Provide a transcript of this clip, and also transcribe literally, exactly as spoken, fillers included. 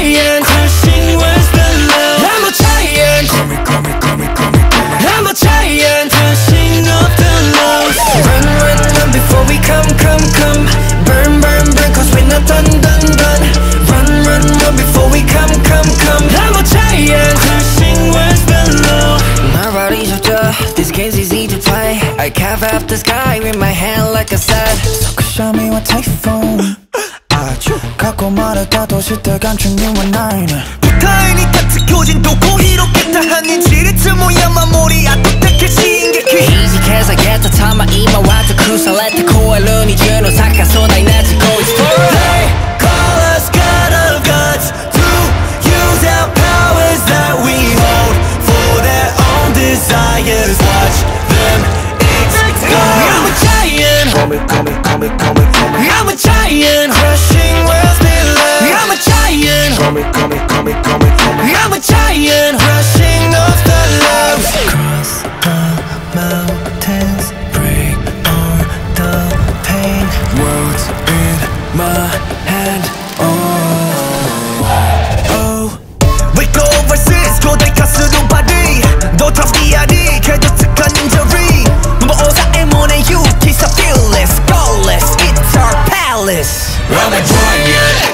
giant, crushing words below. I'm a giant, call me, call me, call me, call me, call me. I'm a giant, crushing up the lows. Run, run, run before we come, come, come. Burn, burn, burn, cause we're not done, done, done. Run, run, run before we come, come, come. I'm a giant, crushing words below. My body's after, this game's easy to play. I carve up the sky with my hand like a sad. So show me what typhoon. 갖고 말했다도 시대 감춘 you and I. 부타이니 같은 교진도 고히롭겠다 하니 지리트 모야 마무리야 또 택해 신기키. Easy cause I get the time I eat my water cruise. I let the cool 눈이 주는 오사카 소나이 나지고 it's for they call us God of gods to use our powers that we hold for their own desires. Watch them explode. I'm a giant, call me, call me, call me, call me, call me. I'm a giant, crushing worlds below. I'm a giant, call me, call me, call me, call me, call me. I'm a giant, crushing off the lows. Cross the mountains, break all the pain. Words in my hand. Oh, oh. We go overseas, 고대 가스로 발이. No trust the idea, 개저특한 injury. number 오사의 문의 유티, so fearless, flawless. It's our palace. I'm a giant.